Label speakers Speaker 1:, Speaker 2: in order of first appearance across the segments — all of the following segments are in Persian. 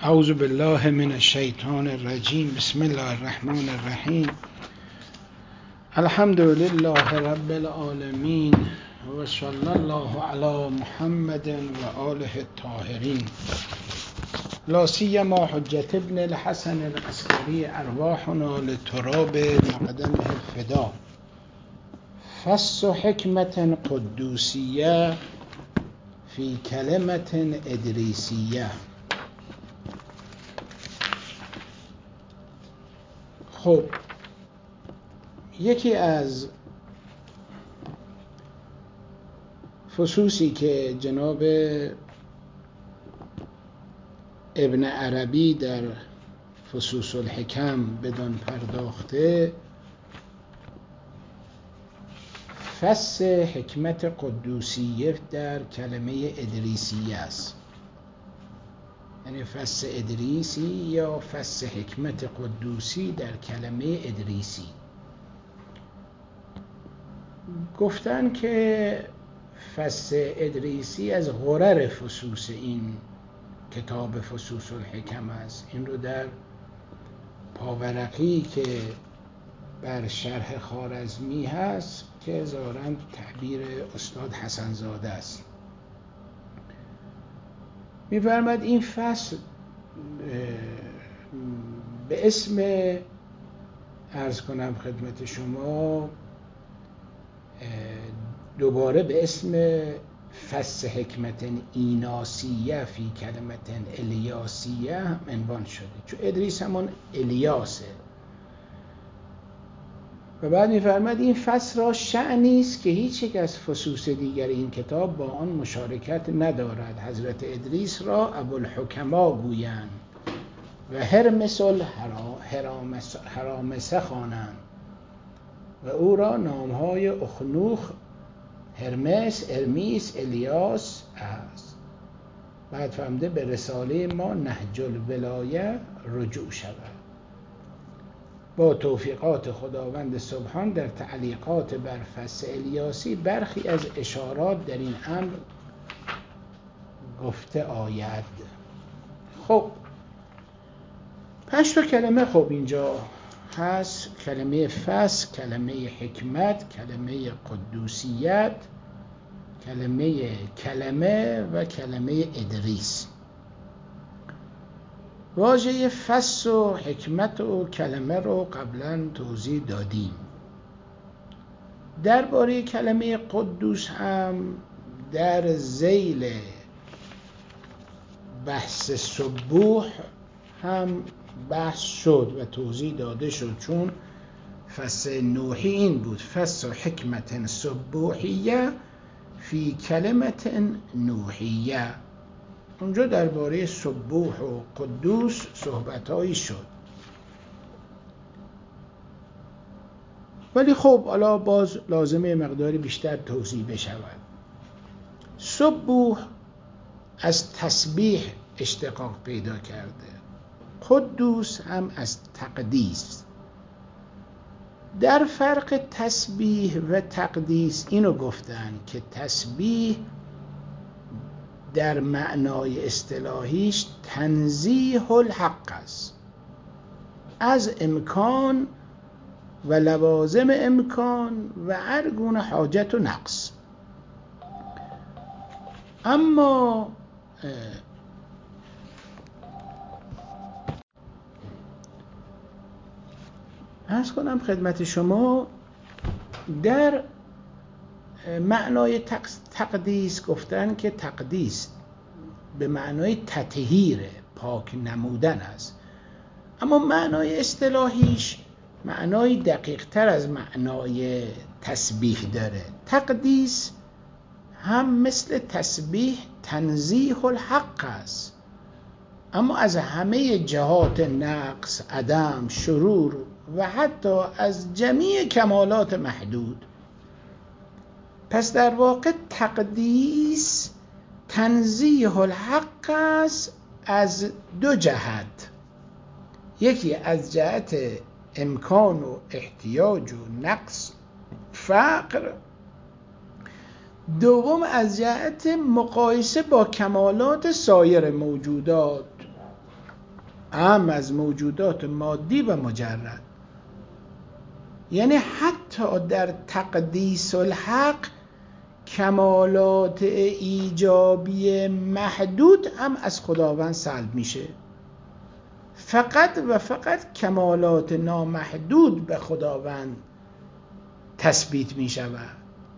Speaker 1: اعوذ بالله من الشیطان الرجیم. بسم الله الرحمن الرحیم. الحمد لله رب العالمین و صلی الله علی محمد و آله الطاهرین، لا سیما حجت ابن الحسن العسکری ارواحنا لتراب مقدمه الفدا. فص حکمت قدوسیه فی کلمت ادریسیه. خب، یکی از فصوصی که جناب ابن عربی در فصوص الحکم بدان پرداخته، فص حکمت قدوسیه در کلمه ادریسیه است. یعنی فص ادریسی یا فص حکمت قدوسی در کلمه ادریسی. گفتن که فص ادریسی از غرر فصوص این کتاب فصوص الحکم است. این رو در پاورقی که بر شرح خوارزمی هست که ظاهراً تعبیر استاد حسن زاده است، می‌فرماید این فصل به اسم، عرض کنم خدمت شما، دوباره به اسم فص حکمت ایناسیه فی کلمت الیاسیه هم عنوان شده، چون ادریس همون الیاسه. و بعد می‌فرماید این فصل را شأنی است که هیچ یک از فصوص دیگر این کتاب با آن مشارکت ندارد. حضرت ادریس را ابوالحکما گویند و هرمس الهرامسه خوانند و او را نامهای اخنوخ، هرمس، ارمیس، الیاس است. بعد فهمده به رساله ما نهج الولایه رجوع شود. با توفیقات خداوند سبحان در تعلیقات بر فص الیاسی برخی از اشارات در این امر گفته آید. خب، 5 کلمه خب اینجا هست: کلمه فص، کلمه حکمت، کلمه قدوسیت، کلمه و کلمه ادریس. واژه فص و حکمت و کلمه رو قبلا توضیح دادیم. درباره کلمه قدوس هم در ذیل بحث سبوح هم بحث شد و توضیح داده شد، چون فص نوحی این بود: فص حکمت سبوحیه فی کلمت نوحیه. اونجا درباره سبوح و قدوس صحبتایی شد. ولی خب حالا باز لازمه مقداری بیشتر توضیح بشود. سبوح از تسبیح اشتقاق پیدا کرده، قدوس هم از تقدیس. در فرق تسبیح و تقدیس اینو گفتن که تسبیح در معنای اصطلاحیش تنزیه الحق است از امکان و لوازم امکان و هر گونه حاجت و نقص. اما عرض کنم خدمت شما، در معنای تقدیس گفتن که تقدیس به معنای تطهیر، پاک نمودن است. اما معنای اصطلاحیش معنای دقیق تر از معنای تسبیح داره. تقدیس هم مثل تسبیح تنزیه الحق است، اما از همه جهات نقص، عدم، شرور و حتی از جمیع کمالات محدود. پس در واقع تقدیس تنزیه الحق است از 2 جهت: یکی از جهت امکان و احتیاج و نقص، فقر، دوم از جهت مقایسه با کمالات سایر موجودات. اعم از موجودات مادی و مجرد. یعنی حتی در تقدیس الحق کمالات ایجابی محدود هم از خداوند سلب میشه، فقط و فقط کمالات نامحدود به خداوند تثبیت میشود.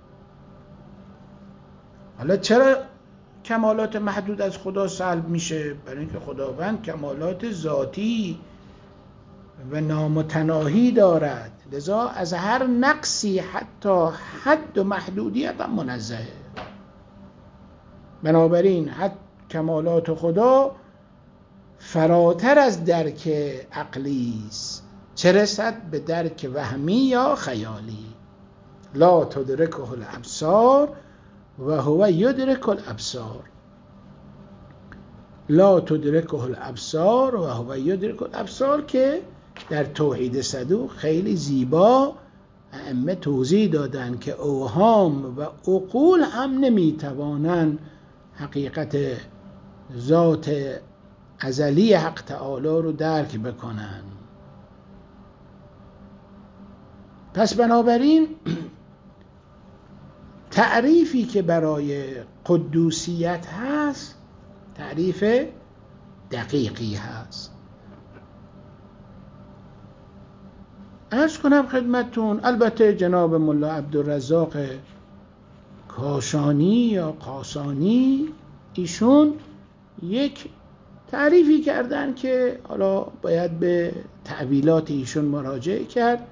Speaker 1: حالا چرا کمالات محدود از خدا سلب میشه؟ برای اینکه خداوند کمالات ذاتی و نامتناهی دارد، لذا از هر نقصی حتی حد و محدودیت هم منزهه. بنابراین حد کمالات خدا فراتر از درک عقلی است، چه رسد به درک وهمی یا خیالی. لا تدرکه الابصار و هو یدرک الابصار. لا تدرکه الابصار و هو یدرک الابصار که در توحید صدوق خیلی زیبا ائمه توضیح دادن که اوهام و عقول هم نمیتوانند حقیقت ذات ازلی حق تعالی رو درک بکنن. پس بنابراین تعریفی که برای قدوسیت هست تعریف دقیقی هست. عرض کنم خدمتون، البته جناب ملا عبدالرزاق کاشانی یا قاسانی ایشون یک تعریفی کردن که حالا باید به تعبیلات ایشون مراجعه کرد.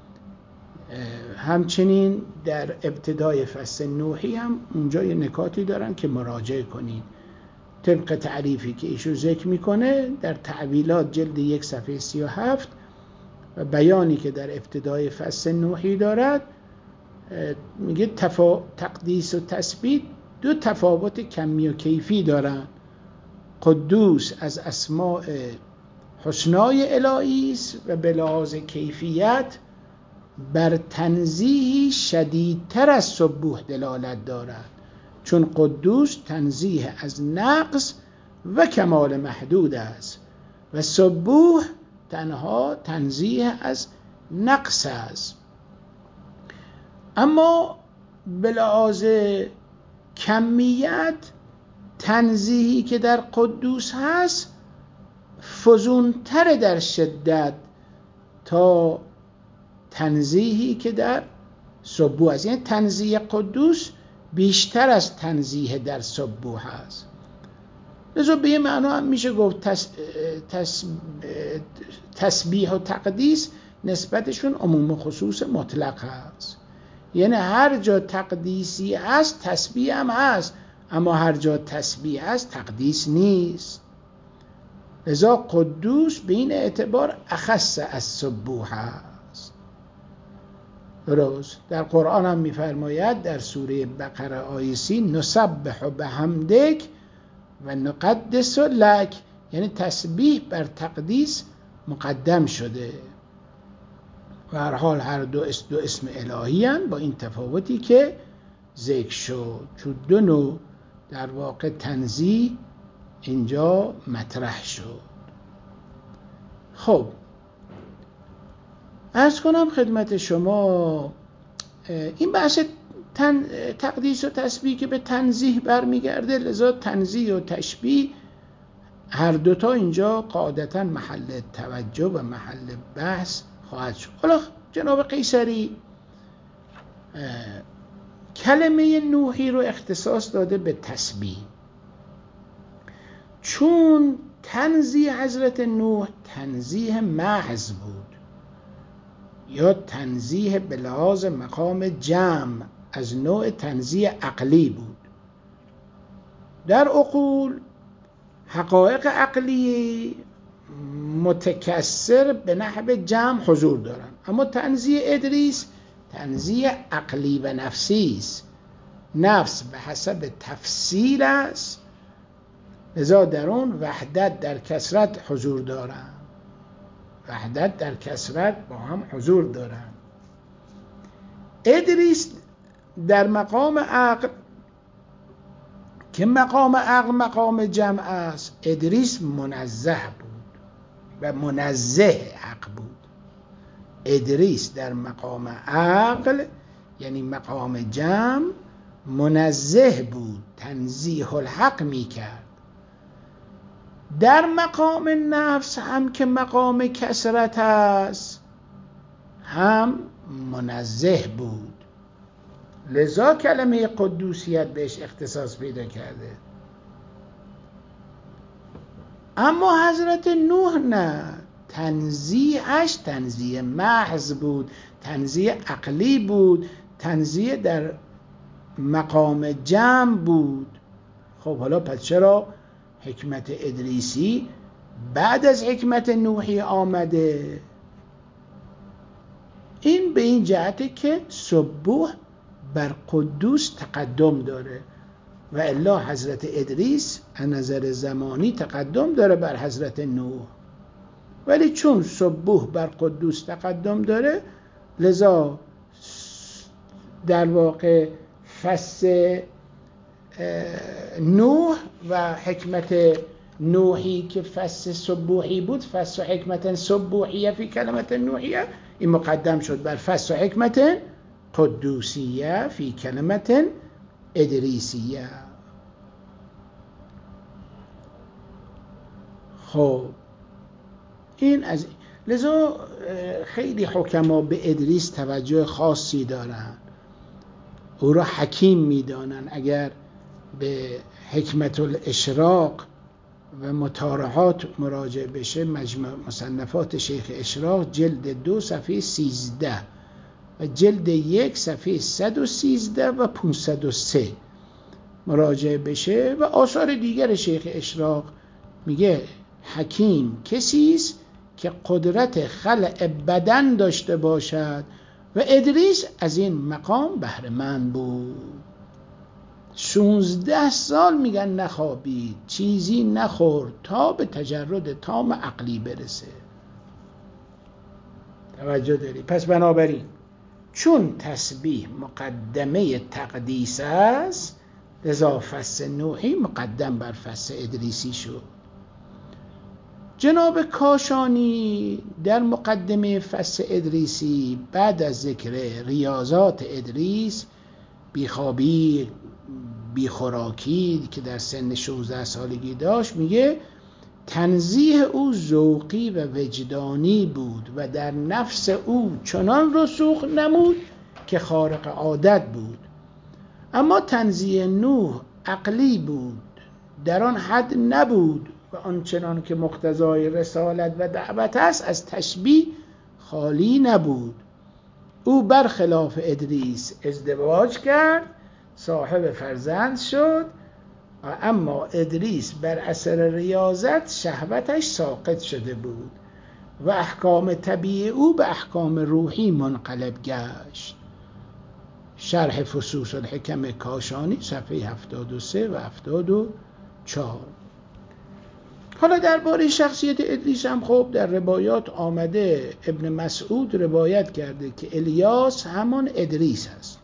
Speaker 1: همچنین در ابتدای فصل نوحی هم اونجا یه نکاتی دارن که مراجعه کنید. طبق تعریفی که ایشون ذکر میکنه در تعبیلات جلد 1 صفحه 37 و بیانی که در ابتدای فصل نوحی دارد، میگه تقدیس و تثبیت دو تفاوت کمی و کیفی دارن. قدوس از اسماء حسنای الهی است و به لحاظ کیفیت بر تنزیه شدیدتر از سبوح دلالت دارد، چون قدوس تنزیه از نقص و کمال محدود است و سبوح تنها تنزیه از نقص است. اما به لحاظ کمیت تنزیهی که در قدوس هست فزونتر در شدت تا تنزیهی که در سبوح است. یعنی تنزیه قدوس بیشتر از تنزیه در سبوح است. لذا به یه معنا هم میشه گفت تسبیح و تقدیس نسبتشون عموم خصوص مطلق هست. یعنی هر جا تقدیسی هست تسبیح هم هست، اما هر جا تسبیح هست تقدیس نیست. لذا قدوس به این اعتبار اخص از سبوح است. درست در قرآن هم میفرماید در سوره بقره آیه 30 نسبح بحمدک و نقدس لک، یعنی تسبیح بر تقدیس مقدم شده. و هر حال هر دو اسم الهی هستند با این تفاوتی که ذکر شد، چون دو نوع در واقع تنزیه اینجا مطرح شد. خب عرض کنم خدمت شما این بحث تقدیس و تسبیح که به تنزیه برمیگرده، لذا تنزیه و تشبیه هر دوتا اینجا قاعدتا محل توجه و محل بحث خواهد شد. حالا جناب قیصری کلمه نوحی رو اختصاص داده به تسبیح، چون تنزیه حضرت نوح تنزیه محض بود یا تنزیه به لحاظ مقام جمع از نوع تنزیه عقلی بود. در عقول حقایق عقلی متکثر به نحو جمع حضور دارن، اما تنزیه ادریس تنزیه عقلی و نفسی است. نفس به حسب تفصیل است، لذا در اون وحدت در کثرت حضور دارن، وحدت در کثرت با هم حضور دارن. ادریس در مقام عقل که مقام عقل مقام جمع است، ادریس منزه بود. و منزه حق بود. ادریس در مقام عقل یعنی مقام جمع منزه بود، تنزیه الحق میکرد. در مقام نفس هم که مقام کثرت است هم منزه بود، لذا کلمه قدوسیت بهش اختصاص پیدا کرده. اما حضرت نوح نه، تنزیهش تنزیه محض بود، تنزیه عقلی بود، تنزیه در مقام جمع بود. خب حالا پس چرا حکمت ادریسی بعد از حکمت نوحی آمده؟ این به این جهته که سبوح بر قدوس تقدم داره و الا حضرت ادریس از نظر زمانی تقدم داره بر حضرت نوح، ولی چون سبوح بر قدوس تقدم داره لذا در واقع فص نوح و حکمت نوحی که فص سبوحی بود، فص و حکمت سبوحیه فی کلمت نوحیه، این مقدم شد بر فص و حکمت قدوسیه فی کلمت ادریسیه. خب این از لذا خیلی حکما به ادریس توجه خاصی دارن، او را حکیم میدانن. اگر به حکمت الاشراق و مطارحات مراجعه بشه، مجموع مصنفات شیخ اشراق جلد 2 صفحه 13 و جلد 1 صفحه 113 و 503 مراجعه بشه و آثار دیگر شیخ اشراق، میگه حکیم کسی است که قدرت خلق بدن داشته باشد و ادریس از این مقام بهره مند بود. 16 سال میگن نخوابید، چیزی نخورد تا به تجرد تام عقلی برسه. توجه داری؟ پس بنابراین چون تسبیح مقدمه تقدیس است، لذا فص نوحی مقدم بر فص ادریسی شد. جناب کاشانی در مقدمه فص ادریسی بعد از ذکر ریاضات ادریس، بیخوابی، بیخوراکی که در سن 16 سالگی داشت، میگه تنزیه او ذوقی و وجدانی بود و در نفس او چنان رسوخ نمود که خارق عادت بود. اما تنزیه نوح عقلی بود، در آن حد نبود و آنچنان که مقتضای رسالت و دعوت است از تشبیه خالی نبود. او برخلاف ادریس ازدواج کرد، صاحب فرزند شد، اما ادریس بر اثر ریاضت شهوتش ساقط شده بود و احکام طبیعی او به احکام روحی منقلب گشت. شرح فصوص الحکم کاشانی صفحه 73 و 74. حالا درباره شخصیت ادریس هم خب در روایات آمده، ابن مسعود روایت کرده که الیاس همان ادریس است.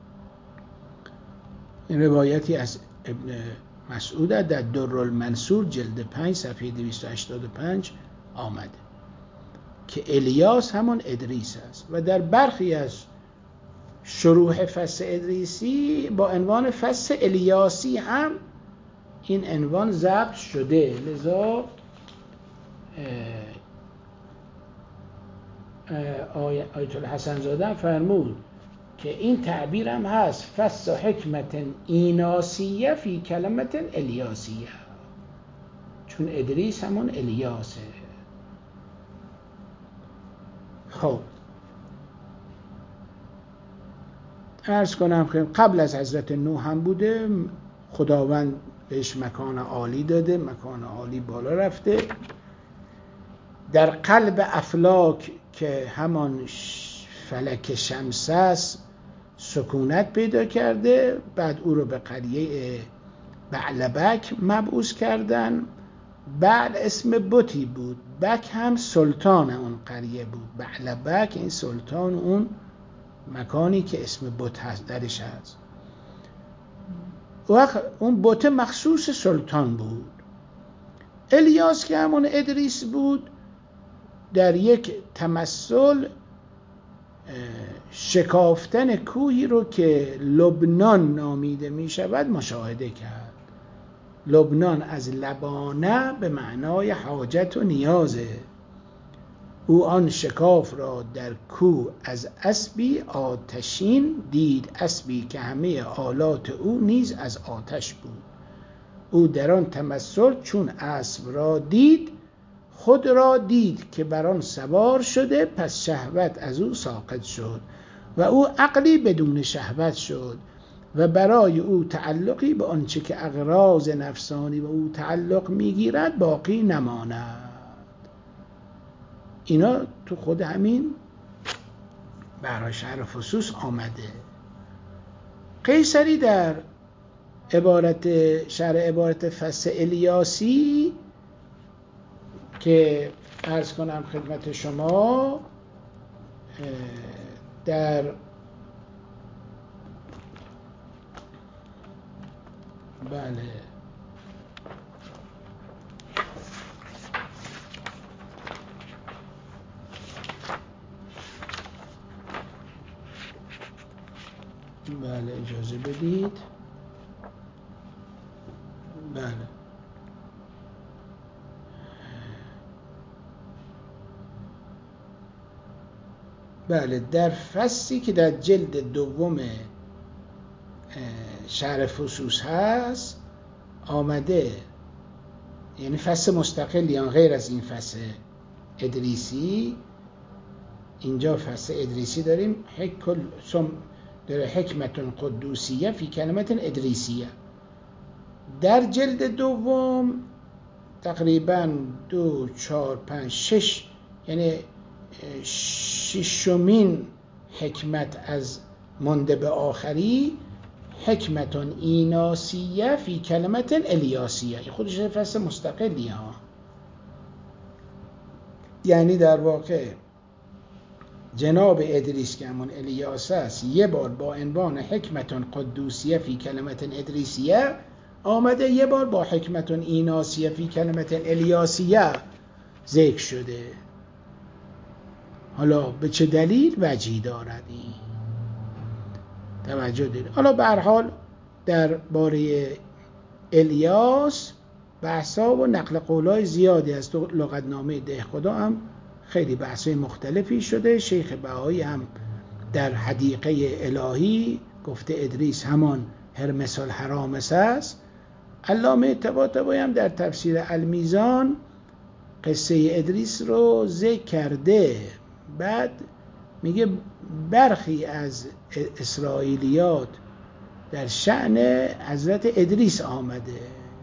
Speaker 1: این روایتی از ابن مسعود در درالمنصور جلد 5 صفحه 285 آمده که الیاس همان ادریس است و در برخی از شروح فص ادریسی با عنوان فص الیاسی هم این عنوان ضبط شده. لذا آیت الحسن زاده فرمود که این تعبیر هم هست، فص حکمت ایناسیه فی کلمت الیاسیه، چون ادریس همون الیاسه. خب عرض کنم که قبل از حضرت نوح هم بوده، خداوند بهش مکان عالی داده، مکان عالی بالا رفته، در قلب افلاک که همان فلک شمس است سکونت پیدا کرده. بعد او رو به قریه بعلبک مبعوث کردن. بعد اسم بتی بود، بک هم سلطان اون قریه بود. بعلبک این سلطان اون مکانی که اسم بت هست درش هست. وقت اون بت مخصوص سلطان بود. الیاس که همون ادریس بود در یک تمثل شکافتن کوهی رو که لبنان نامیده می شود مشاهده کرد. لبنان از لبانه به معنای حاجت و نیازه. او آن شکاف را در کوه از اسبی آتشین دید، اسبی که همه آلات او نیز از آتش بود. او در آن تمثل چون اسب را دید، خود را دید که بر آن سوار شده، پس شهوت از او ساقط شد و او عقلی بدون شهوت شد و برای او تعلقی به آنچه که اغراض نفسانی و او تعلق میگیرد باقی نماند. اینا تو خود همین برای شرح فصوص آمده. قیصری در شرح عبارت فصل الیاسی که عرض کنم خدمت شما در بله اجازه بدید. بله در فصلی که در جلد دوم شرح فصوص هست آمده، یعنی فصل مستقلی غیر از این فصل ادریسی. اینجا فصل ادریسی داریم، حکمت قدوسیه فی کلمت ادریسیه. در جلد دوم تقریبا 2 4 5 6 یعنی ششمین حکمت از مانده به آخری، حکمت ایناسیه فی کلمت الیاسیه. این خودش فصل مستقلی ها، یعنی در واقع جناب ادریس که همون الیاس است یه بار با عنوان حکمت قدوسیه فی کلمت ادریسیه آمده، یه بار با حکمت ایناسیه فی کلمت الیاسیه ذکر شده. حالا به چه دلیل وجهی دارد این توجه دارید. حالا به هر حال در باره الیاس بحثا و نقل قولای زیادی از تو لغتنامه دهخدا هم خیلی بحثای مختلفی شده. شیخ بهایی هم در حدیقه الهی گفته ادریس همان هرمس الحرامس است. علامه طباطبایی هم در تفسیر المیزان قصه ادریس رو ذکر کرده. بعد میگه برخی از اسرائیلیات در شأن حضرت ادریس آمده،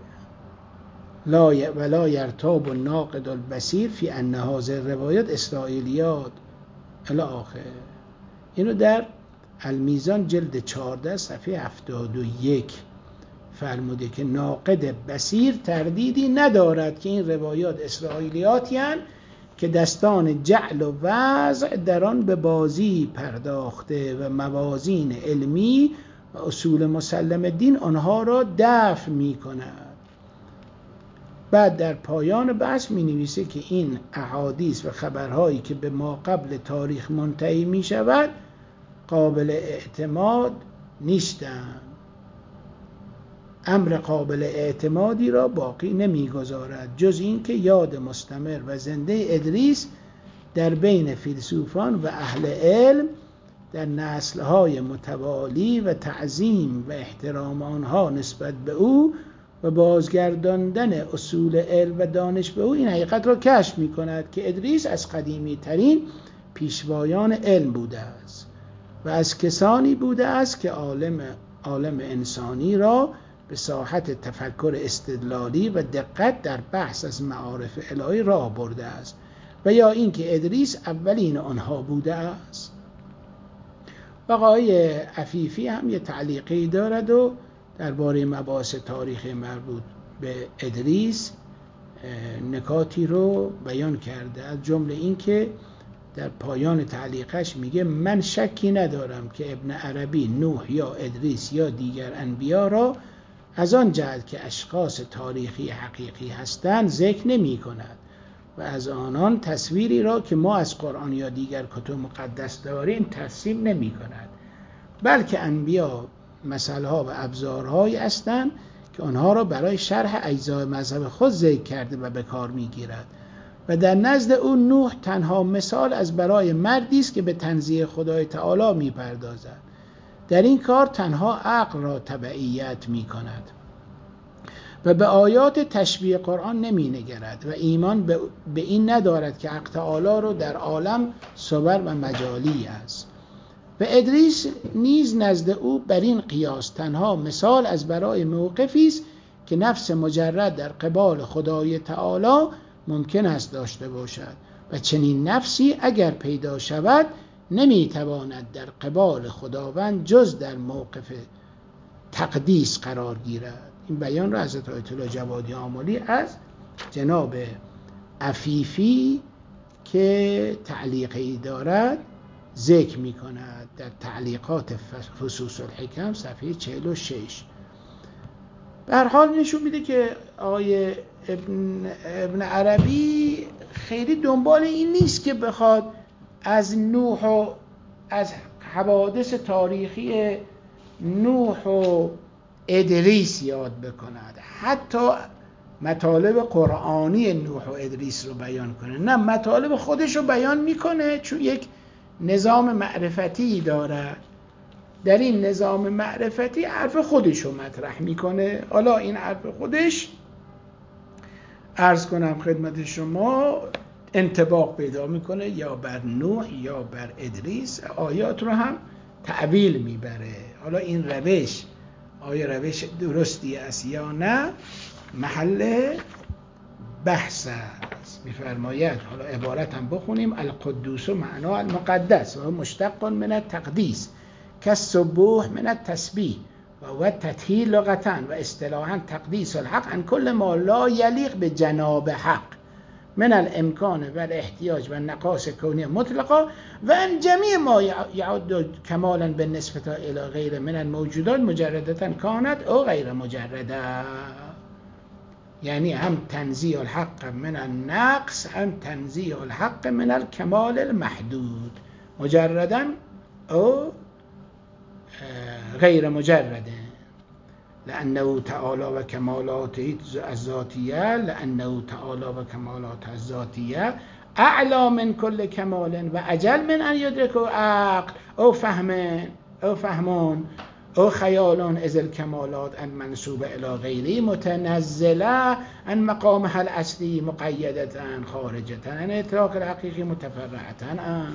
Speaker 1: ولا یرتاب الناقد البصیر فی ان هذه الروایات اسرائیلیات الی آخر. اینو در المیزان جلد 14 صفحه 71 فرموده که ناقد بصیر تردیدی ندارد که این روایات اسرائیلیاتی هستند که دستان جعل و وضع در آن به بازی پرداخته و موازین علمی و اصول مسلم دین آنها را دفع می کند. بعد در پایان بحث می نویسه که این احادیث و خبرهایی که به ما قبل تاریخ منتهی می شود قابل اعتماد نیستند. امر قابل اعتمادی را باقی نمیگذارد جز این که یاد مستمر و زنده ادریس در بین فیلسوفان و اهل علم در نسل‌های متوالی و تعظیم و احترام آنها نسبت به او و بازگرداندن اصول علم و دانش به او این حقیقت را کشف می‌کند که ادریس از قدیمی ترین پیشوایان علم بوده است و از کسانی بوده است که عالم انسانی را به ساحت تفکر استدلالی و دقت در بحث از معارف الهی راه برده است و یا اینکه ادریس اولین آنها بوده است. و آقای عفیفی هم یه تعلیقی دارد و درباره مباحث تاریخی مربوط به ادریس نکاتی رو بیان کرده، از جمله این که در پایان تعلیقش میگه من شکی ندارم که ابن عربی نوح یا ادریس یا دیگر انبیا را از آن جهت که اشخاص تاریخی حقیقی هستند ذکر نمی کند و از آنان تصویری را که ما از قرآن یا دیگر کتب مقدس داریم ترسیم نمی کند، بلکه انبیا مثلها و ابزارهایی هستند که آنها را برای شرح اجزای مذهب خود ذکر کرده و به کار می گیرد و در نزد او نوح تنها مثال از برای مردی است که به تنزیه خدای تعالی می پردازد. در این کار تنها عقل را تبعیت می کند و به آیات تشبیه قرآن نمی نگرد و ایمان به این ندارد که حق تعالی را در عالم صور و مجالی است. و ادریس نیز نزد او بر این قیاس تنها مثال از برای موقفی است که نفس مجرد در قبال خدای تعالی ممکن است داشته باشد و چنین نفسی اگر پیدا شود نمیتواند در قبال خداوند جز در موقف تقدیس قرار گیرد. این بیان را حضرت آیت الله جوادی آملی از جناب عفیفی که تعلیقی دارد ذکر می کند در تعلیقات فصوص الحکم صفحه 46. به هر حال نشون میده که آقای ابن عربی خیلی دنبال این نیست که بخواد از نوح و از حوادث تاریخی نوح و ادریس یاد بکند، حتی مطالب قرآنی نوح و ادریس رو بیان کنه، نه، مطالب خودش رو بیان میکنه چون یک نظام معرفتی داره. در این نظام معرفتی حرف خودش رو مطرح میکنه. حالا این حرف خودش عرض کنم خدمت شما انطباق پیدا میکنه یا بر نوح یا بر ادریس، آیات رو هم تعویل میبره. حالا این روش آیا روش درستی است یا نه محل بحث است. میفرماید، حالا عبارت هم بخونیم: القدوس معنا المقدس و مشتق من التقدیس كالسبوح من التسبیح و هو التطهیر لغة و اصطلاحا تقدیس الحق عن كل ما لا یلیق به جناب حق من الامکان و الاحتیاج و النقاص کونی مطلقا و ان جمیع ما یعد کمالا بالنسبه الى غیر من الموجودات مجردتا کانت او غیر مجرده. یعنی هم تنزیه الحق من النقص هم تنزیه الحق من الکمال المحدود، مجردا او غیر مجرده، لأنه تعالی و کمالاته الذاتیه، لأنه تعالی و کمالاته الذاتیه اعلی من کل کمال و اجل من ان یدرک عقل او فهمون او خیالون از الکمالات ان منسوبه الی غیری متنزله ان مقامها الاصلی مقیدتا خارجتا ان اطلاق الحقیقی متفرعتا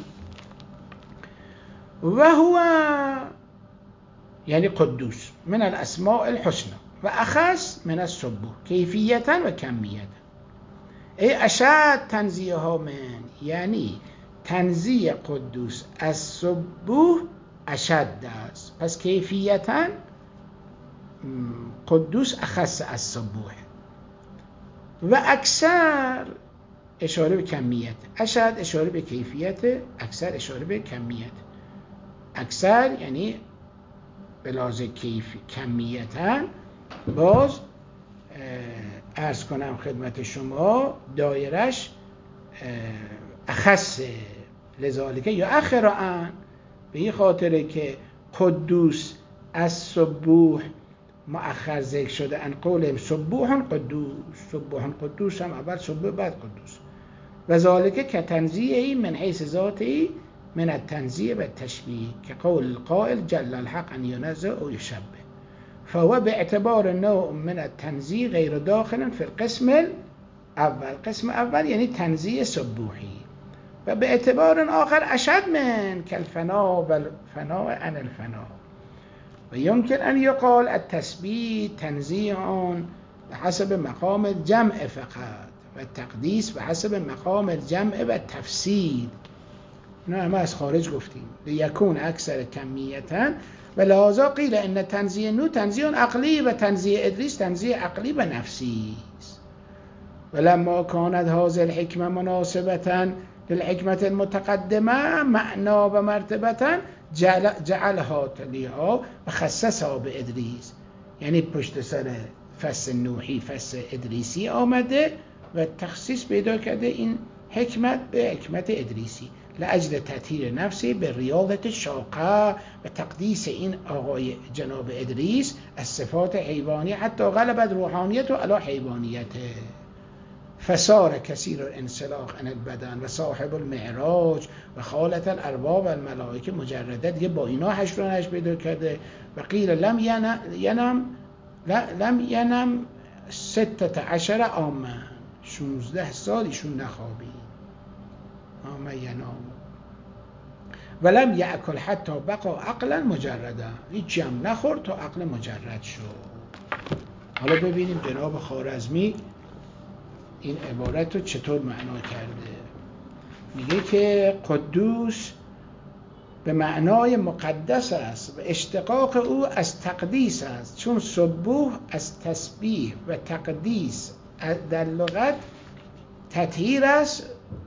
Speaker 1: و هو یعنی قدوس من الاسماء الحسنى و اخص من السبوح کیفیتا و کمیتا. ای اشد تنزیه ها من، یعنی تنزیه قدوس از سبوح اشد است، پس کیفیتا قدوس اخص از سبوح و اکثر اشاره به کمیت، اشد اشاره به کیفیت، اکثر اشاره به کمیت. اکثر یعنی بلازه کمیتا، باز عرض کنم خدمت شما دایرش اخص لذالک یا اخران، به این خاطره که قدوس از سبوح مؤخر ذکر شده، ان قولهم سبوح قدوس، سبوح قدوس هم اول سبوح بعد قدوس، و ذالک که تنزیهی من حیث ذاتی من التنزیه و التشبیه که قول القائل جل الحق ان ینزه او یشبه، فهو باعتبار نوع من التنزیه غیر داخل فی القسم الاول. قسم اول یعنی تنزیه سبوحی، و به اعتبار آخر اشد من کالفنا و الفنا عن الفنا. و یمکن ان یقال التثبیت تنزیه بحسب مقام الجمع فقط و التقدیس بحسب مقام الجمع و التفسیر. نه ما از خارج گفتیم لیکون اکثر کمیتا و لذا قیل ان تنزیه نو تنزیه عقلی و تنزیه ادریس تنزیه عقلی و نفسی است. ولما كانت هذه الحکمه مناسبه للحکمه المتقدمه معنا و مرتبه جعلها تلیها و خصصها به ادریس، یعنی پشت سر فصل نوحی فصل ادریسی آمده و تخصیص پیدا کرده این حکمت به حکمت ادریسی لاجل تطهیر نفسی به ریاضت شاقه و تقدیس این آقای جناب ادریس از صفات حیوانی حتی غلبت روحانیت و علی حیوانیته. فصار کثیر الانسلاخ عن البدن و صاحب المعراج و خالت الارواح و الملائکه مجرده، دیگه با اینا حشر و نشر پیدا کرده. و قیل لم ینم 16 عاما، 16 سال ایشون نخوابید. عاما ینام ولم یأکل حتی بقا عقلا مجردا، هیچی هم نخورد تا عقل مجرد شد. حالا ببینیم جناب خوارزمی این عبارت رو چطور معنا کرده. میگه که قدوس به معنای مقدس است و اشتقاق او از تقدیس است، چون سبوح از تسبیح و تقدیس در لغت تطهیر است.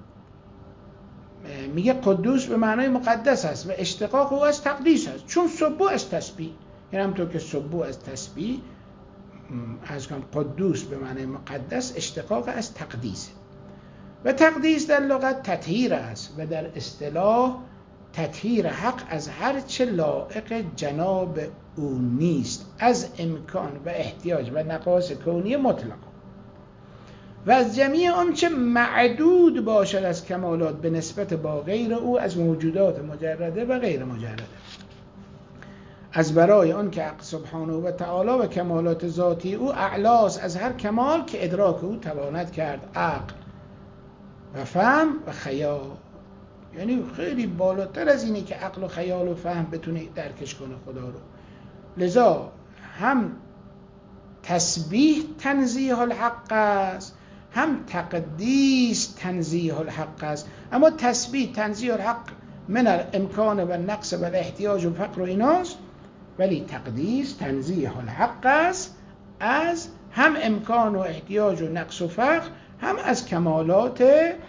Speaker 1: میگه قدوس به معنای مقدس است و اشتقاق او از تقدیس است، چون سبوح از تسبیح، یعنی همونطور که سبوح از تسبیح، از قدوس به معنای مقدس، اشتقاق از تقدیس و تقدیس در لغت تطهیر است و در اصطلاح تطهیر حق از هر چه لایق جناب او نیست از امکان و احتیاج و نقائص کونی مطلق و از جمیع آنچه معدود باشد از کمالات به نسبت با غیر او از موجودات مجرده و غیر مجرده، از برای آن که حق سبحانه و تعالی و کمالات ذاتی او اعلاست از هر کمال که ادراک او تواند کرد، عقل و فهم و خیال، یعنی خیلی بالاتر از اینه که عقل و خیال و فهم بتونه درکش کنه خدا رو. لذا هم تسبیح تنزیه الحق است، هم تقدیس تنزیه الحق است. اما تسبیح تنزیه الحق من الامکان و نقص و احتیاج و فقر و ایناست، ولی تقدیس تنزیه الحق است از هم امکان و احتیاج و نقص و فقر، هم از کمالات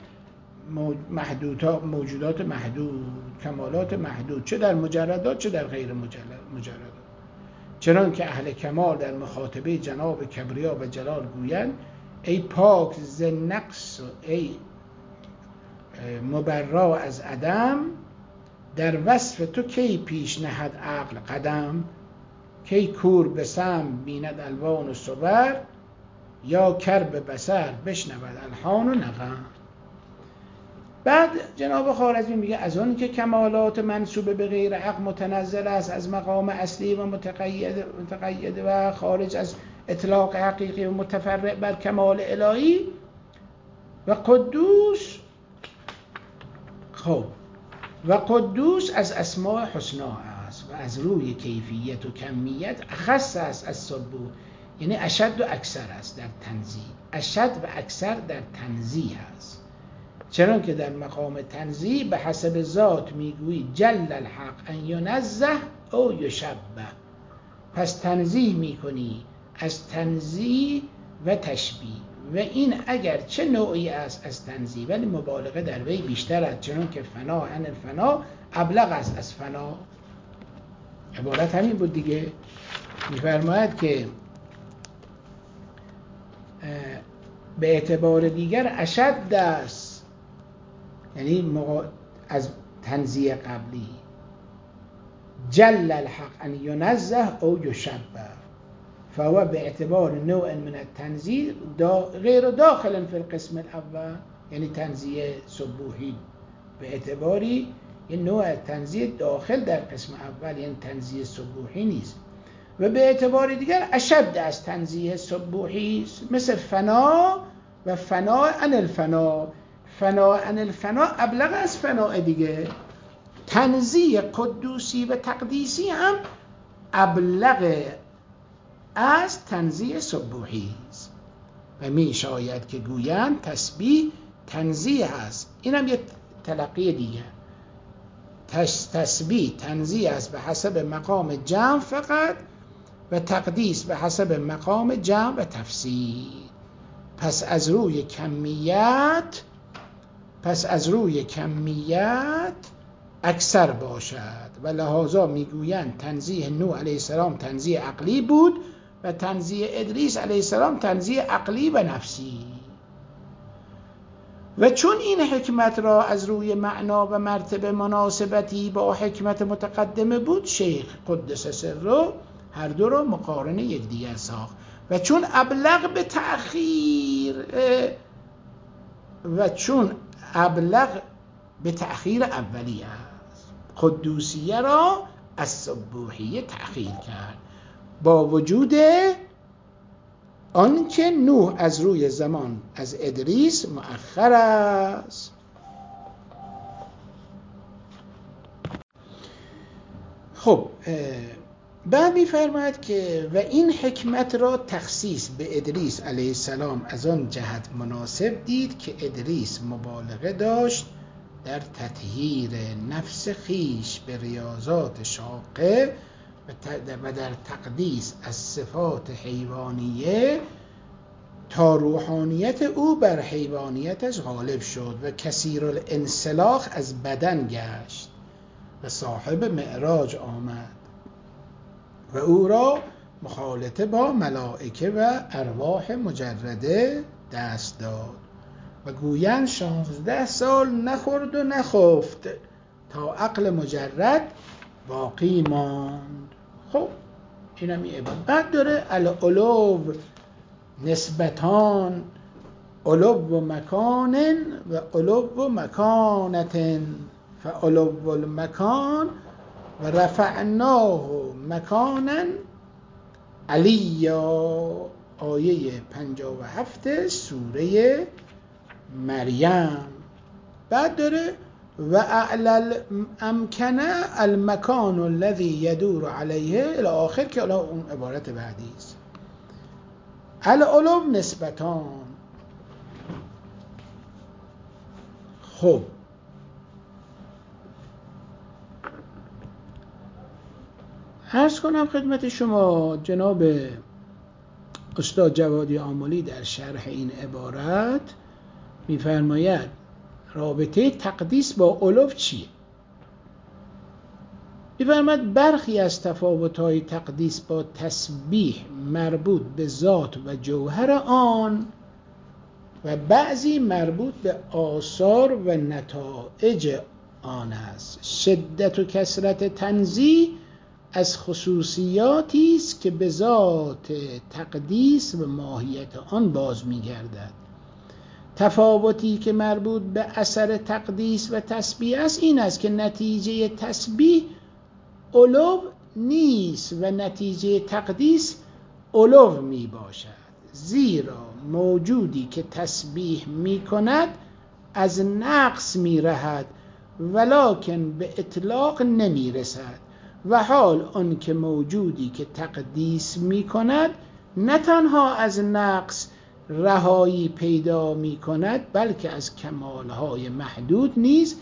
Speaker 1: موجودات محدود، کمالات محدود، چه در مجردات چه در غیر مجردات. چنان که اهل کمال در مخاطبه جناب کبریا و جلال گویند ای پاک ز نقص و ای مبرا از عدم، در وصف تو کی پیش نهد عقل قدم، کی کور به سم بیند الوان و صور، یا کر به بصر بشنود الحان و نغم. بعد جناب خوارزمی میگه از اون که کمالات منسوبه به غیر حق متنزل است از مقام اصلی و متقید و خارج از اطلاق حقیقی و متفرع بر کمال الهی و قدوس، خب و قدوس از اسماء حسنا است و از روی کیفیت و کمیت اخص است از سبوح، یعنی اشد و اکثر است در تنزیه، اشد و اکثر در تنزیه است. چرا که در مقام تنزیه به حسب ذات میگویی جل الحق ان ینزه او یشبه، پس تنزیه میکنی از تنزیه و تشبیه و این اگر چه نوعی است از تنزیه ولی مبالغه در وی بیشتر است، چون که فنا عن الفنا ابلغ است از فنا. عبارت همین بود دیگه. میفرماید که به اعتبار دیگر اشد است، یعنی از تنزیه قبلی، جل الحق ان ینزه او یشبه، فهو به اعتبار نوع من التنزیه غیر داخل فی القسم الاول، یعنی تنزیه سبوحی به اعتباری یه نوع تنزیه داخل در قسم اول، یعنی تنزیه سبوحی نیست. و به اعتبار دیگر اشد از تنزیه سبوحی، مثل فنا و فنا عن الفنا. فنا عن الفنا ابلغ از فنا دیگه. تنزیه قدوسی و تقدیسی هم ابلغ از تنزیه سبوحی است و می شاید که گویند تسبیح تنزیه است. این هم یه تلقی دیگه. تسبیح تنزیه است به حسب مقام جمع فقط و تقدیس به حسب مقام جمع و تفسیر. پس از روی کمیت اکثر باشد و لحاظا میگویند تنزیه نوح علیه السلام تنزیه عقلی بود و تنزیه ادریس علیه السلام تنزیه عقلی و نفسی. و چون این حکمت را از روی معنا و مرتبه مناسبتی با حکمت متقدمه بود، شیخ قدس سره هر دو را مقارن یکدیگر ساخت. و چون ابلغ به تأخیر اولی است، قدوسیه را از سبوحیه تأخیر کرد، با وجود آنکه نوح از روی زمان از ادریس مؤخر است. خب بعد می‌فرماید که و این حکمت را تخصیص به ادریس علیه السلام از آن جهت مناسب دید که ادریس مبالغه داشت در تطهیر نفس خیش به ریاضات شاقه و در تقدیس از صفات حیوانیه تا روحانیت او بر حیوانیتش غالب شد و کثیر الانسلاخ از بدن گشت و صاحب معراج آمد و او را مخالطه با ملائکه و ارواح مجرده دست داد و گویند 16 سال نخورد و نخفت تا عقل مجرد باقی ماند. خب این هم یه عبارت. بعد داره العلو نسبتان، علو مکان و علو مکانت، فعلو المکان و رفعناه مکانا علیا، آیه 57 سوره مریم. بعد داره و اعلى امکنه المکان الذي يدور علیه الی آخر که الان اون عبارت بعدی است. العلو نسبتان. خب عرض کنم خدمت شما جناب استاد جوادی آملی در شرح این عبارت می‌فرماید رابطه تقدیس با علو چیه؟ می‌فرماید برخی از تفاوت‌های تقدیس با تسبیح مربوط به ذات و جوهر آن و بعضی مربوط به آثار و نتایج آن است. شدت و کثرت تنزیه از خصوصیاتی است که به ذات تقدیس و ماهیت آن باز می‌گردد. تفاوتی که مربوط به اثر تقدیس و تسبیح است این است که نتیجه تسبیح علو نیست و نتیجه تقدیس علو می باشد، زیرا موجودی که تسبیح می کند از نقص می رهد ولکن به اطلاق نمی رسد و حال آن که موجودی که تقدیس می کند نه تنها از نقص رهایی پیدا می کند بلکه از کمالهای محدود نیز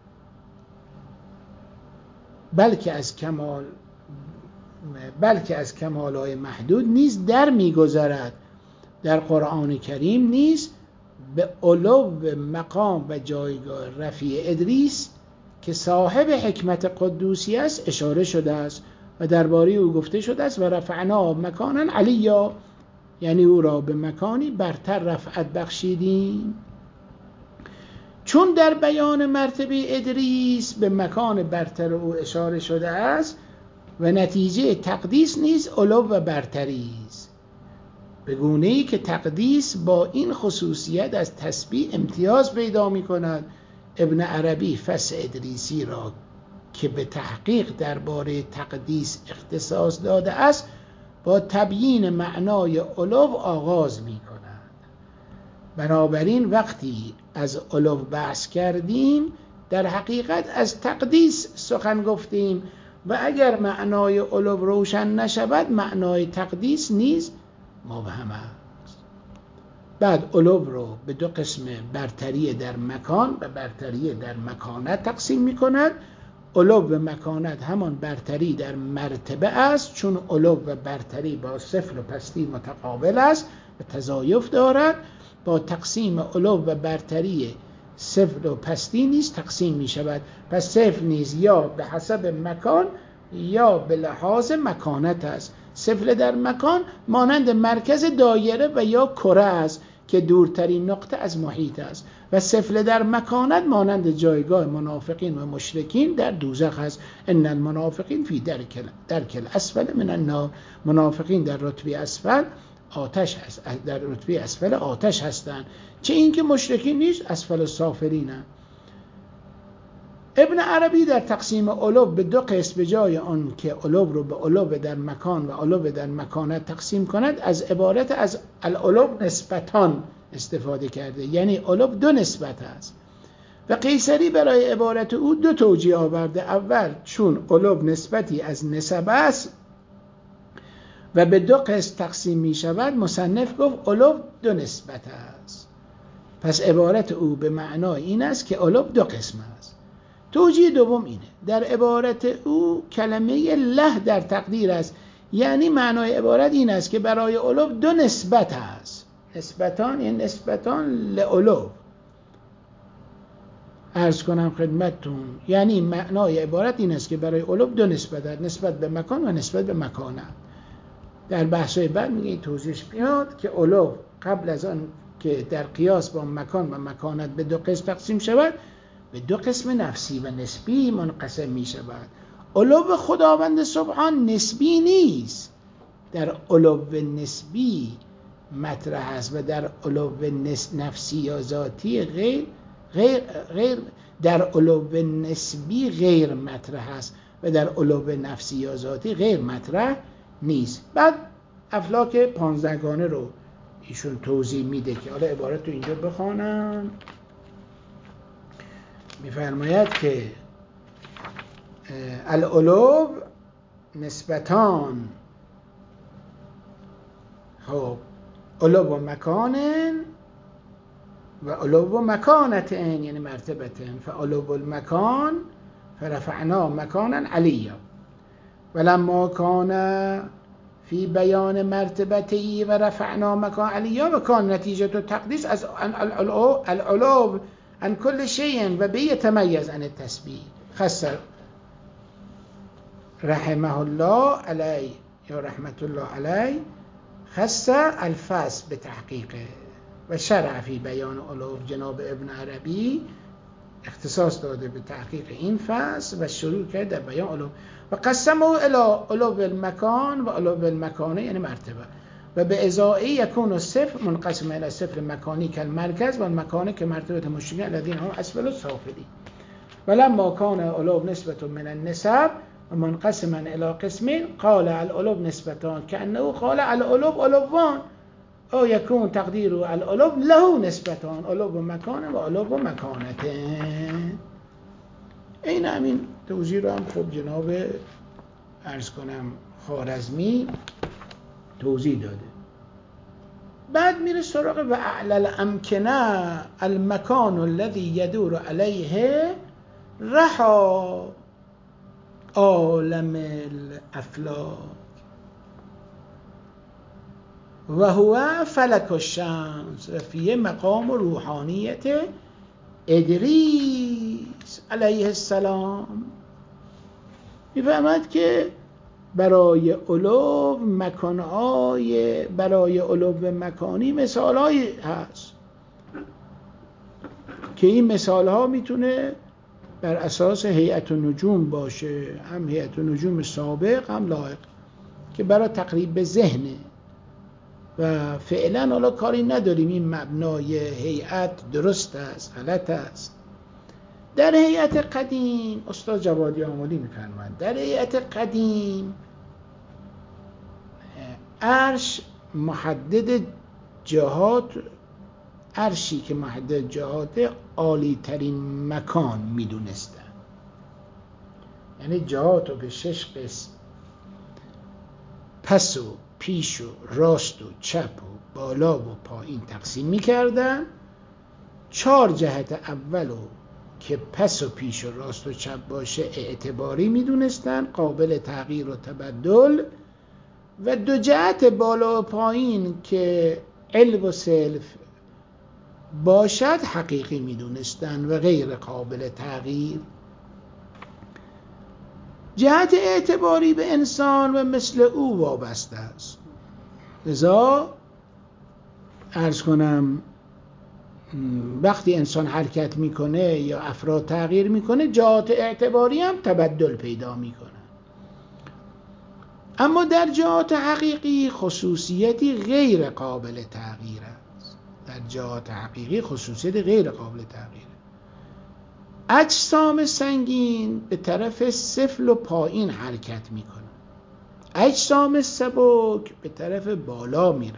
Speaker 1: کمالهای محدود نیز در می‌گذرد. در قرآن کریم نیز به علو مقام و جایگاه رفیع ادریس که صاحب حکمت قدوسی است اشاره شده است و درباره او گفته شده است و رفعنا مکانا علیا، یعنی او را به مکانی برتر رفعت بخشیدیم. چون در بیان مرتبه ادریس به مکان برتر او اشاره شده است و نتیجه تقدیس نیز علو و برتری است، به گونه‌ای که تقدیس با این خصوصیت از تسبیح امتیاز پیدا می‌کند. ابن عربی فصل ادریسی را که به تحقیق درباره تقدیس اختصاص داده است با تبیین معنای علو آغاز می‌کند. بنابراین وقتی از علو بحث کردیم در حقیقت از تقدیس سخن گفتیم و اگر معنای علو روشن نشود معنای تقدیس نیز مبهم است. بعد علو رو به دو قسم برتری در مکان و برتری در مکانت تقسیم می کند. علو و مکانت همان برتری در مرتبه است، چون علو و برتری با صفر و پستی متقابل است و تضایف دارد. با تقسیم علو و برتری صفر و پستی نیز تقسیم می شود. پس صفر نیز یا به حسب مکان یا به لحاظ مکانت است. صفر در مکان مانند مرکز دایره و یا کره است که دورترین نقطه از محیط است و سفله در مکانت مانند جایگاه منافقین و مشرکین در دوزخ است. ان المنافقین فی درک الاسفل من النار. منافقین در رتبه اسفل آتش هست، در رتبه اسفل آتش هستند، چه اینکه مشرکین نیست، اسفل السافلین. ابن عربی در تقسیم علو به دو قسم به جای آن که علو رو به علو در مکان و علو در مکانت تقسیم کند، از عبارت از العلو نسبتان استفاده کرده، یعنی علو دو نسبت است. و قیصری برای عبارت او دو توجیه آورده. اول چون علو نسبتی از نسب است و به دو قسم تقسیم می شود، مصنف گفت علو دو نسبت است، پس عبارت او به معنای این است که علو دو قسم است. توجیه دوم اینه، در عبارت او کلمه له در تقدیر است، یعنی معنای عبارت این است که برای علو دو نسبت است. نسبتان یعنی نسبتان لعلو. عرض کنم خدمتتون، یعنی معنای عبارت این است که برای علو دو نسبت است، نسبت به مکان و نسبت به مکانت. در بحث‌های بعد میگه توضیحش میاد که علو قبل از آن که در قیاس با مکان و مکانت به دو قسم تقسیم شود، به دو قسم نفسی و نسبی منقسم می شود. علو خداوند سبحان نسبی نیست، در علو نسبی مطرح است و در علو نفسی یا ذاتی غیر در علو نسبی غیر مطرح است و در علو نفسی یا ذاتی غیر مطرح نیست. بعد افلاک 15گانه رو ایشون توضیح میده که حالا عبارت رو اینجا بخوانم. میفرماید که العلو نسبتان، خب علو و مکان و علو و مکانتن یعنی مرتبتن، فعلو المکان فرفعنا مکانا علیا ولما کان فی بیان مرتبتی و رفعنا مکان علیا و کان نتیجه تقدیس از العلو عن كل شيء و به يتميز عن التسبیح. خص رحمه الله علیه یا رحمت الله علیه خص الفصل به تحقیقه و شرع فی بیان علو. جناب ابن عربی اختصاص داده به تحقیق این فصل و شروع کرد در بیان علو و قسمه الی علو المکان و علو المکانه یعنی مرتبه و به ازائی یکون الصفر منقسم الی صفر مکانی کالمرکز و المکانه که مرتبه مشرکین الذین هم اسفل السافلین. ولما کان علو نسبت من النسب و منقسما الی قسمین قال العلو نسبتان کانه قال العلو علوان او یکون تقدیر العلو له نسبتان علو مکان و علو مکانتین. این همین توضیح رو هم خب جناب عرض کنم خوارزمی توضیح داده. بعد میره سراغ و اعلی الامکنه المکان الذي يدور علیه رها عالم الافلاک و هو فلک الشمس و فیه مقام روحانیت ادریس علیه السلام. میفهمد که برای علو مکانهای برای علو مکانی مثالهایی هست که این مثالها میتونه بر اساس هیئت النجوم باشه، هم هیئت النجوم سابق هم لاحق که برای تقریب به ذهنه و فعلا حالا کاری نداریم این مبنای هیئت درست است غلط است. در هیئت قدیم استاد جوادی آملی میفرمایند در هیئت قدیم عرش محدد جهات، عرشی که محدد جهات عالی ترین مکان میدونستن، یعنی جهات رو به 6 قسم پس و پیش و راست و چپ و بالا و پایین تقسیم میکردن. 4 جهت اولو که پس و پیش و راست و چپ باشه اعتباری میدونستن، قابل تغییر و تبدل، و 2 جهت بالا و پایین که علو و سلف باشد حقیقی میدونستن و غیر قابل تغییر. جهت اعتباری به انسان و مثل او وابسته است، لذا عرض کنم وقتی انسان حرکت میکنه یا افراد تغییر میکنه، جهات اعتباری هم تبدل پیدا میکنه. اما در جهات حقیقی خصوصیتی غیر قابل تغییر است. در جهات حقیقی خصوصیت غیر قابل تغییر. اجسام سنگین به طرف سفل و پایین حرکت میکنه، اجسام سبک به طرف بالا میره.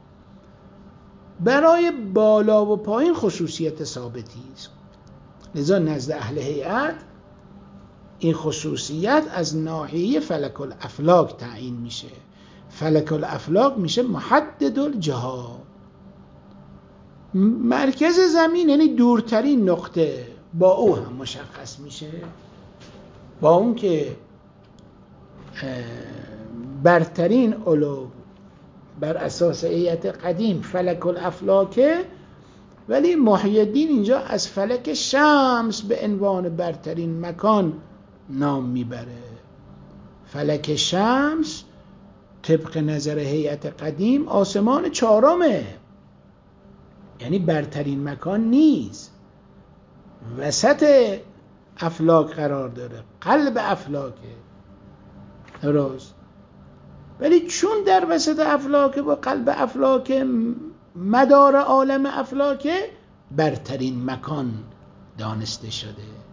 Speaker 1: برای بالا و پایین خصوصیت ثابتی است. لذا نزد اهل هیئت این خصوصیت از ناحیه فلک الافلاک تعیین میشه. فلک الافلاک میشه محدد الجهات. مرکز زمین یعنی دورترین نقطه با او هم مشخص میشه، با اون که برترین علو بر اساس هیئت قدیم فلک الافلاکه، ولی محی الدین اینجا از فلک شمس به عنوان برترین مکان نام میبره. فلک شمس طبق نظر هیئت قدیم آسمان چهارمه، یعنی برترین مکان نیست، وسط افلاک قرار داره، قلب افلاکه. درست. ولی چون در وسط افلاکه و قلب افلاکه، مدار عالم افلاکه برترین مکان دانسته شده.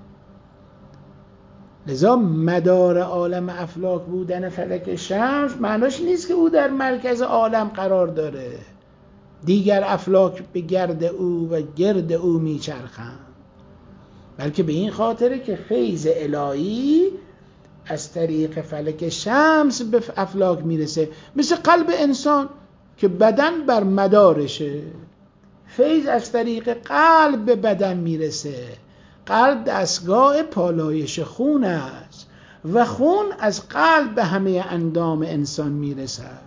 Speaker 1: لذا مدار عالم افلاک بودن فلک شمس معناش نیست که او در مرکز عالم قرار داره، دیگر افلاک به گرد او و گرد او میچرخند، بلکه به این خاطره که فیض الهی از طریق فلک شمس به افلاک میرسه، مثل قلب انسان که بدن بر مدارشه. فیض از طریق قلب به بدن میرسه. قلب دستگاه پالایش خون است و خون از قلب به همه اندام انسان میرسد.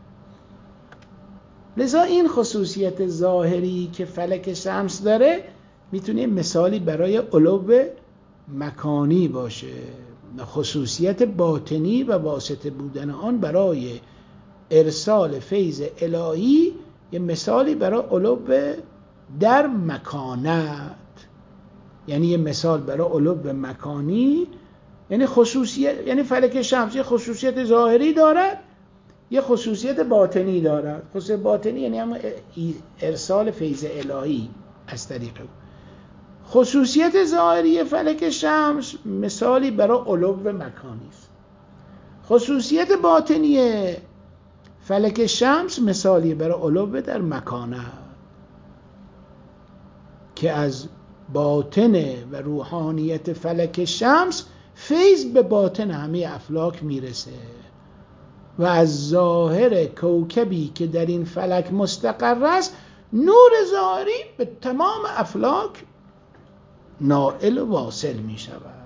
Speaker 1: لذا این خصوصیت ظاهری که فلک شمس داره میتونه مثالی برای علو مکانی باشه. خصوصیت باطنی و واسطه بودن آن برای ارسال فیض الهی یه مثالی برای علو در مکانت، یعنی یه مثال برای علو مکانی، یعنی خصوصیت، یعنی فلک شمس یه خصوصیت ظاهری دارد، یه خصوصیت باطنی دارد. خصوصیت باطنی یعنی هم ارسال فیض الهی از طریق او. خصوصیت ظاهری فلک شمس مثالی برای علو مکانی است. خصوصیت باطنی فلک شمس مثالی برای علو در مکانه که از باطن و روحانیت فلک شمس فیض به باطن همه افلاک میرسه و از ظاهر کوکبی که در این فلک مستقر است نور ظاهری به تمام افلاک نائل و واصل می شود.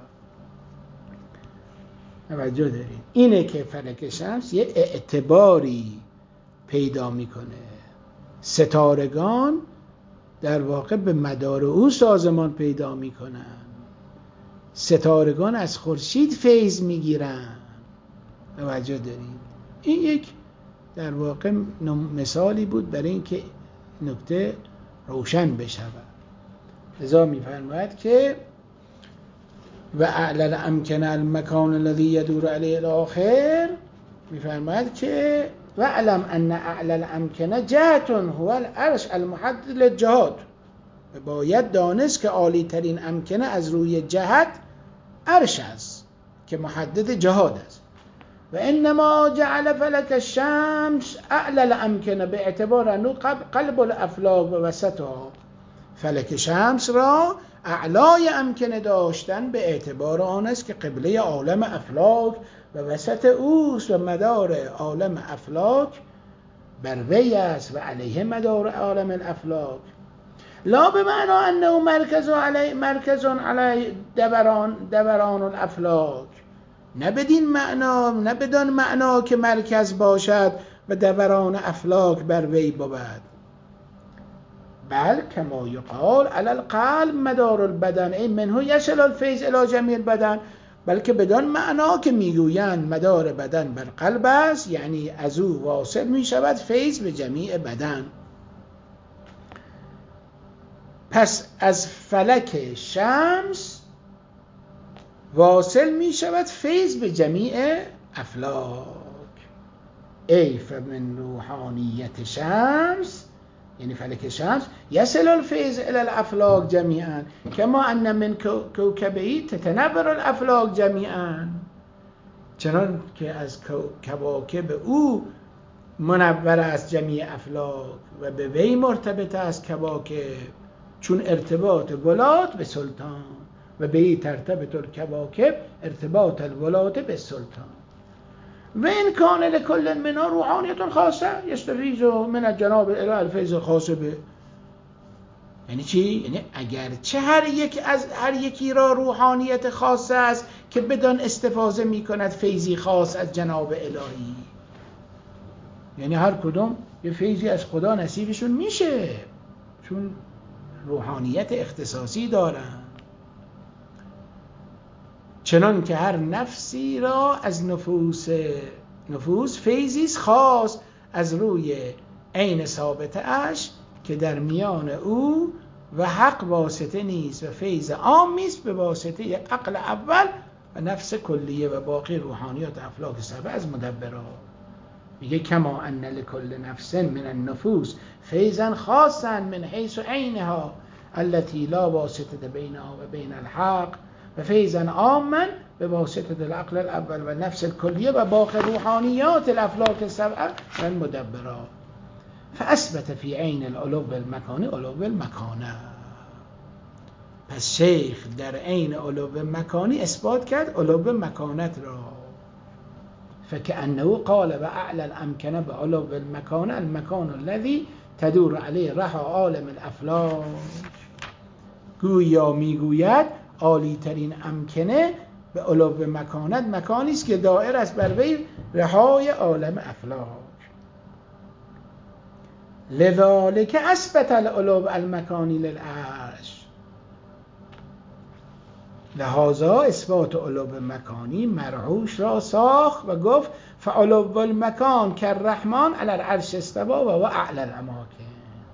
Speaker 1: توجه دارید؟ اینه که فلک شمس یه اعتباری پیدا میکنه. ستارگان در واقع به مدار او سازمان پیدا میکنن. ستارگان از خورشید فیض میگیرن. توجه دارید؟ این یک در واقع مثالی بود برای اینکه نکته روشن بشود. لذا میفرماید که و اعلل امکن المکان الذی یدور علیه الاخر، میفرماید که و علم ان اعلل امکن جهت هو العرش المحدد للجهات. باید دانست که عالی ترین امکنه از روی جهت عرش است که محدد جهات است. و انما جعل فلک الشمس اعلل امکنه به اعتبار انه قلب الافلاک و وسطها. فلک شمس را اعلای امکنه داشتن به اعتبار آن است که قبله عالم افلاک و وسط اوست و مدار عالم افلاک بر وی است و علیه مدار عالم الافلاک. لا به معنی انه مرکز علی دوران الافلاک، نه بدین معنا، نه بدان معنا که مرکز باشد و دوران افلاک بر وی بود، بل کما یقال علی القلب مدار البدن ای منه یصل الفیض الی جمیع البدن، بلکه بدان معنا که میگویند مدار بدن بر قلب است، یعنی از او واصل می شود فیض به جمیع بدن. پس از فلک شمس واصل می شود فیض به جمیع افلاک. ای فمن روحانیت شمس، یعنی فلک شمس، یصل الفیض الی الافلاک جمیعا کما ان من کوکبه تتنور الافلاک جمیعا، چنان که از کواکب او منور است جمیع افلاک و به وی مرتبط است کواکب، چون ارتباط ولات به سلطان و به ای ترتبط الکواکب ارتباط الولات به سلطان. و این کان لکل منها روحانیت خاصه یستفیض من الجناب الی الفیض الخاص به. یعنی چی؟ یعنی اگرچه هر یکی را روحانیت خاصه است که بدان استفاده می کند فیضی خاص از جناب الهی، یعنی هر کدوم یه فیضی از خدا نصیبشون میشه چون روحانیت اختصاصی دارن. چنان که هر نفسی را از نفوس فیضی خاص از روی عین ثابته اش که در میان او و حق واسطه نیست و فیض عامی است به واسطه عقل اول و نفس کلیه و باقی روحانیات افلاک سبع از مدبرات. میگه کما ان لکل نفس من النفوس فیضا خاصا من حیث عینها التي لا واسطه بینها و بین الحق و فیضا عاما به واسطه العقل الاول و نفس الکلیه و باقی روحانیات الافلاک السبع و المدبرات. فاثبت فی عین العلو المکانی علو المکانه. پس شیخ در عین علو مکانی اثبات کرد علو مکانت را. فکأنه قال و اعلی الامکنه به علو المکانه المکان الذی تدور علیه رها عالم الافلاک. گویا میگوید عالی ترین امکنه به علو مکانت مکانی است که دائر است بر وی رهای عالم افلاک. لذالک اثبت العلو المکانی للعرش. لهذا اثبات علو مکانی مرعوش را ساخت و گفت فعلو المکان کالرحمن علی العرش استوى و هو اعلی الاماکن.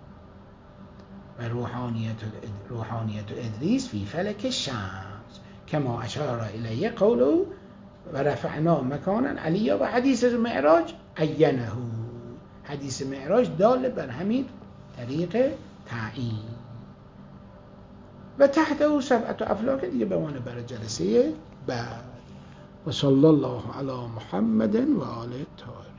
Speaker 1: و روحانیت ادریس فی فلک شمس کما اشار الیه قوله و رفعنا مکانا علیا. و حدیث معراج عینه، حدیث معراج دال بر همین طریق تعیین. و تحت او سبعت افلاک دیگه بمانه برای جلسه بعد. و صلی الله علی محمد و آله الطاهرین.